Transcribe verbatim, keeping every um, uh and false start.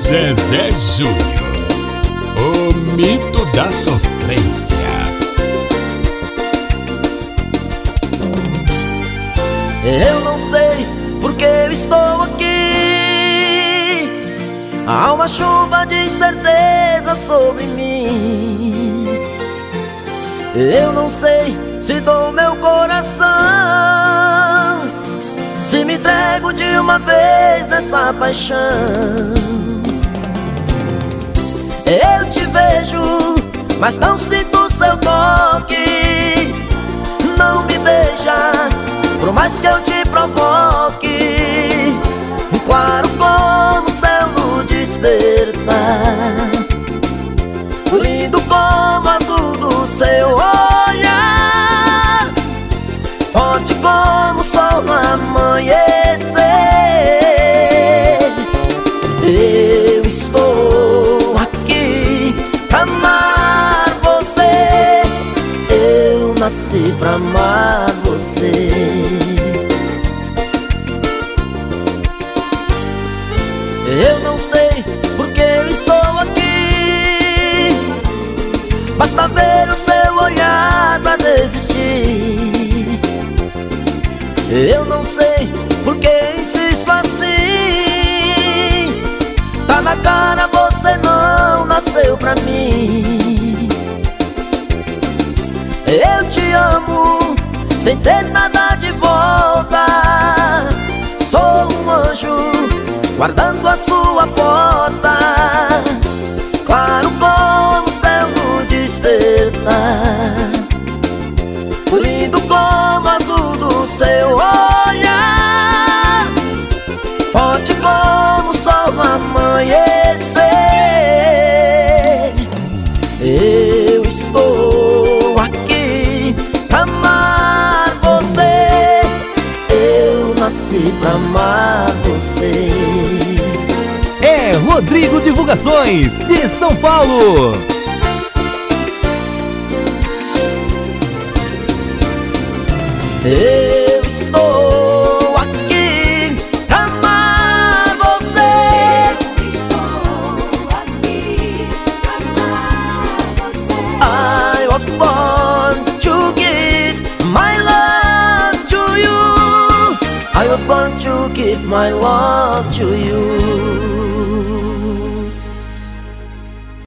Zezé Júnior, o mito da sofrência. Eu não sei porque eu estou aqui. Há uma chuva de incerteza sobre mim. Eu não sei se dou meu coração, se me entrego de uma vez nessa paixão. Eu te vejo, mas não sinto seu toque. Não me beija, por mais que eu te provoque. Claro como o céu no despertar, lindo como o azul do seu olhar, forte como o sol no amanhecer. Eu estou aqui pra amar você. Eu nasci pra amar você. Eu não sei porque eu estou aqui. Basta ver o seu olhar pra desistir. Eu não sei porque insisto assim. Tá na cara, você não nasceu pra mim. Eu te amo sem ter nada de volta. Sou um anjo guardando a sua porta, claro como o céu no despertar, lindo como o azul do seu olhar, forte como o sol no amanhecer. Eu estou aqui pra amar você. Eu nasci pra amar você. É Rodrigo Divulgações, de São Paulo. Eu estou aqui pra amar você. Eu estou aqui pra amar você. I was born to give my love to you. I was born to give my love to you.